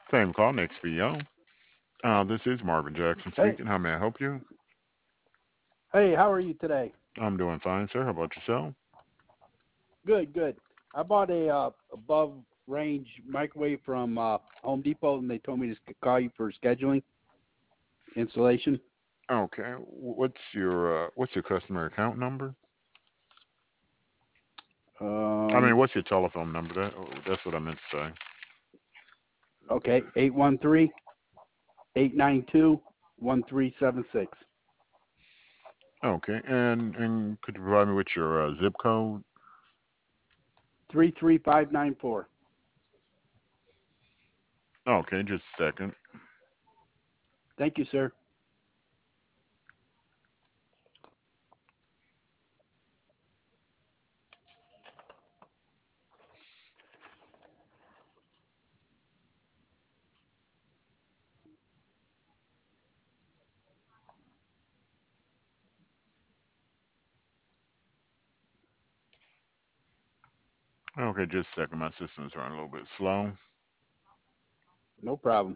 Same call, next VO. This is Marvin Jackson Hey, speaking. How may I help you? hey, how are you today? I'm doing fine, sir. How about yourself? Good, good. I bought a above range microwave from Home Depot, and they told me to call you for scheduling installation. Okay. What's your customer account number? I mean, Um, what's your telephone number? That's what I meant to say. okay, 813-892-1376. Okay. And could you provide me with your zip code? 33594. Okay, just a second. Thank you, sir. Okay, just a second. My system's running a little bit slow. No problem.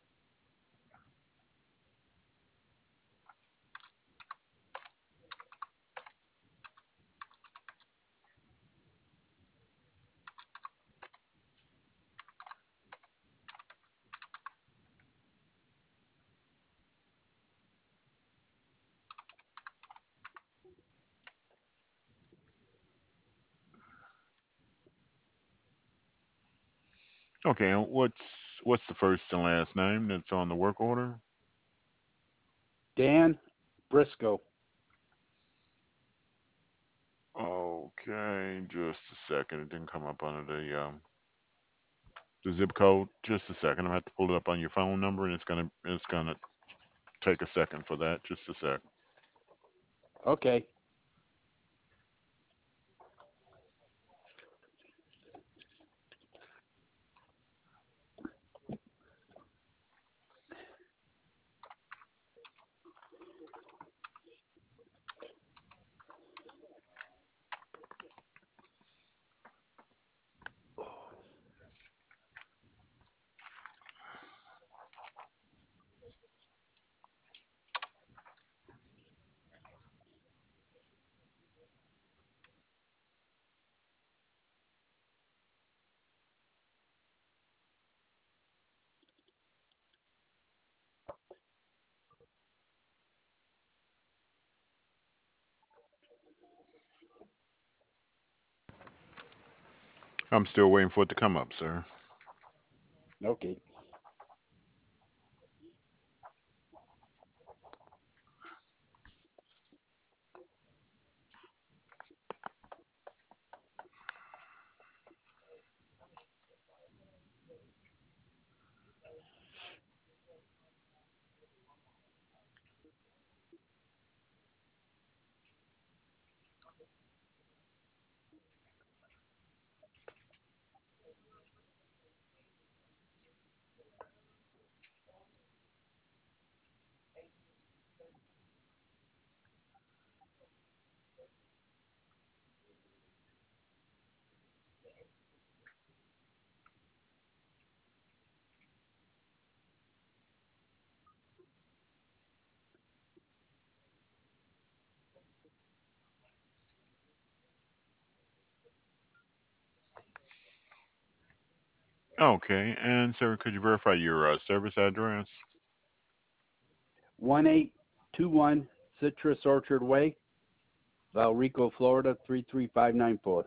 Okay, and what's the first and last name that's on the work order? Dan Briscoe. Okay, just a second. It didn't come up under the zip code. Just a second. I'm gonna have to pull it up on your phone number, and it's gonna take a second for that. Just a sec. Okay. I'm still waiting for it to come up, sir. Okay. Okay, and sir, could you verify your service address? 1821 Citrus Orchard Way, Valrico, Florida 33594.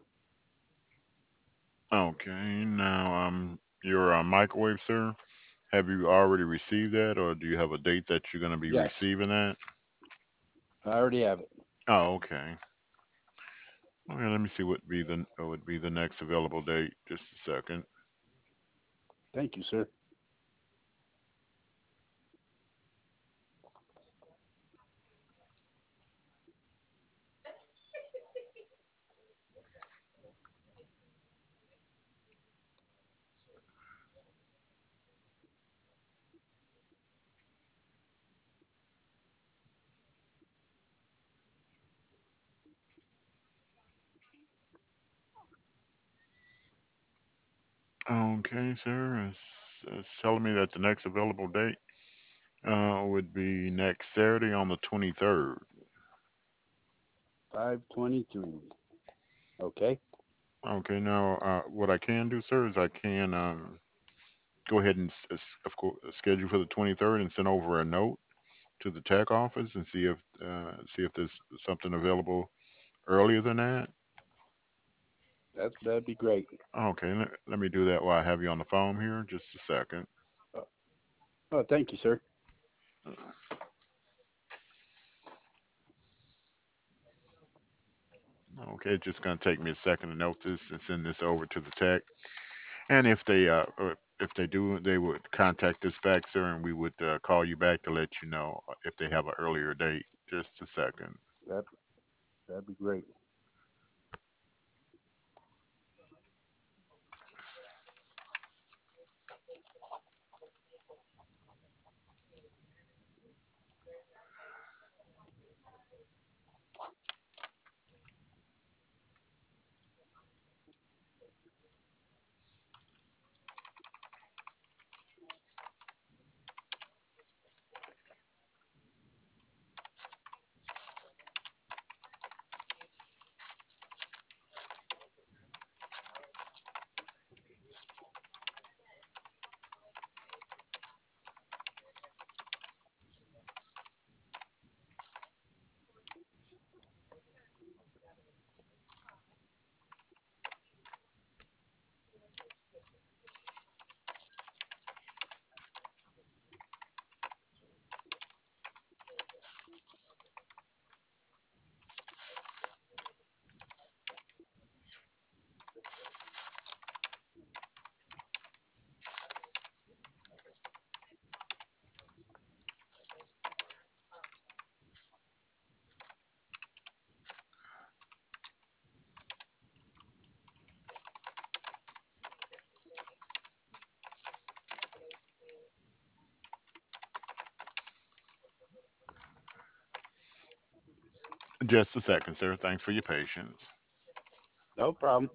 Okay, now your microwave, sir. Have you already received that, or do you have a date that you're gonna be Yes, receiving that? I already have it. Oh, okay. Okay, let me see what would be the next available date. Just a second. Thank you, sir. Okay, sir. It's telling me that the next available date would be next Saturday on the 23rd. 523. Okay. Okay, now what I can do, sir, is I can go ahead and, of course, schedule for the 23rd and send over a note to the tech office and see if there's something available earlier than that. That'd be great. Okay, let me do that while I have you on the phone here. Just a second. Uh, oh, thank you, sir. Okay, it's just going to take me a second to note this and send this over to the tech. And if they do, they would contact us back, sir, and we would call you back to let you know if they have an earlier date. Just a second. That that'd be great. Just a second, sir. Thanks for your patience. No problem.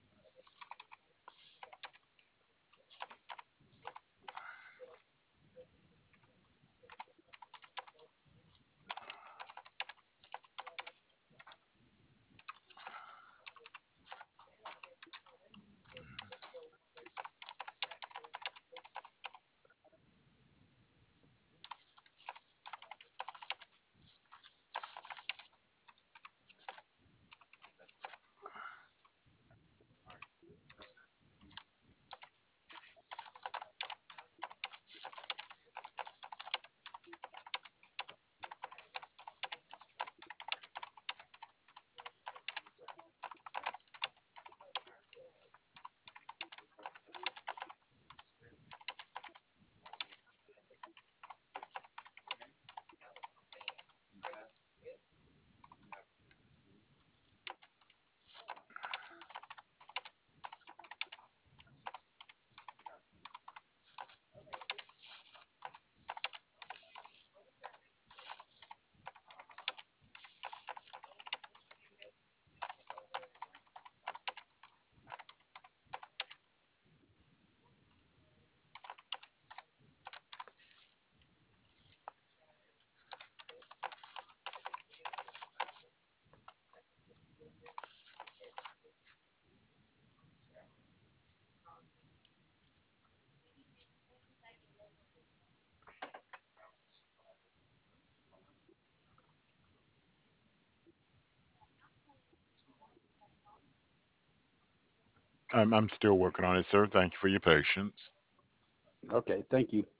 I'm still working on it, sir. Thank you for your patience. Okay, thank you.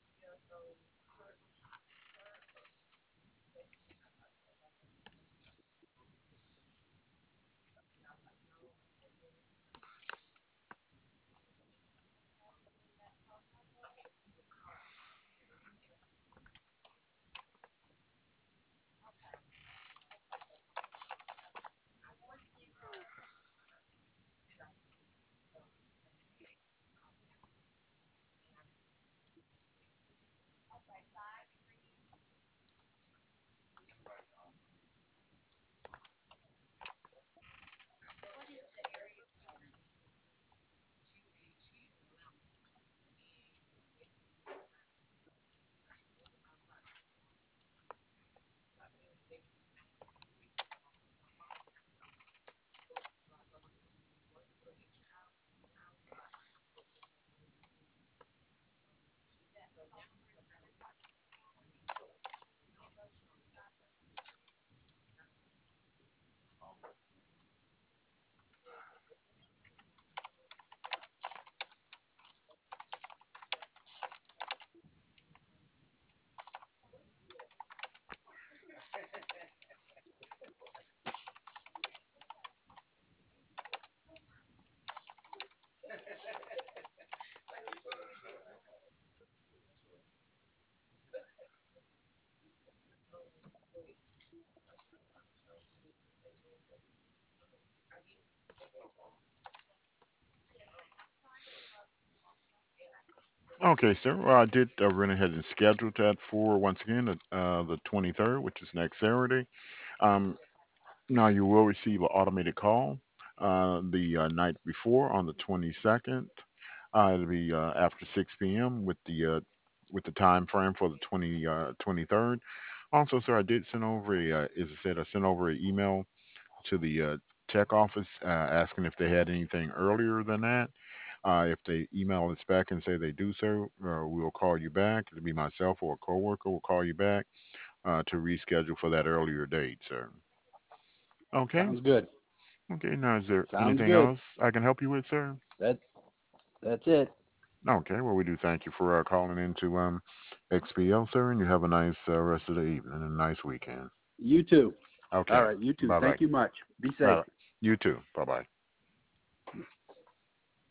Okay, sir. Well, I did went ahead and scheduled that for once again the 23rd, which is next Saturday. Um, Now you will receive an automated call the night before on the 22nd. It'll be after 6 p.m. With the time frame for the 23rd. Also, sir, I did send over as I said, I sent over an email to the tech office asking if they had anything earlier than that. If they email us back and say they do so, we'll call you back. It'll be myself or a coworker will call you back to reschedule for that earlier date, sir. Okay. Sounds good. Okay, now is there Sounds anything good. else I can help you with, sir? That that's it. Okay, well, we do thank you for calling into XPL, sir, and you have a nice rest of the evening and a nice weekend. You too. All Okay, right, you too. bye bye. Thank you much. Be All safe. right, you too. Bye bye.